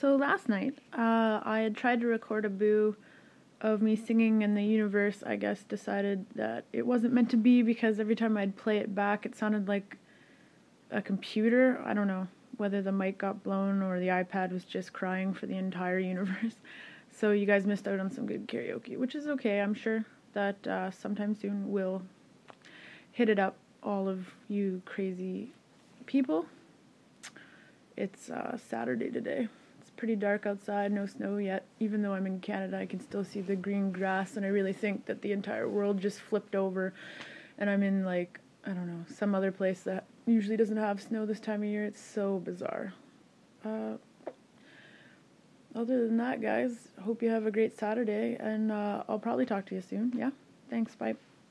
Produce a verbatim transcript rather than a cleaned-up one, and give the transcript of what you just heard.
So last night, uh, I had tried to record a boo of me singing, and the universe, I guess, decided that it wasn't meant to be because every time I'd play it back, it sounded like a computer. I don't know whether the mic got blown or the iPad was just crying for the entire universe. So you guys missed out on some good karaoke, which is okay. I'm sure that uh, sometime soon we'll hit it up, all of you crazy people. It's uh, Saturday today. It's pretty dark outside, no snow yet. Even though I'm in Canada, I can still see the green grass, and I really think that the entire world just flipped over, and I'm in, like, I don't know, some other place that usually doesn't have snow this time of year. It's so bizarre. Uh, other than that, guys, hope you have a great Saturday, and uh, I'll probably talk to you soon. Yeah? Thanks, bye.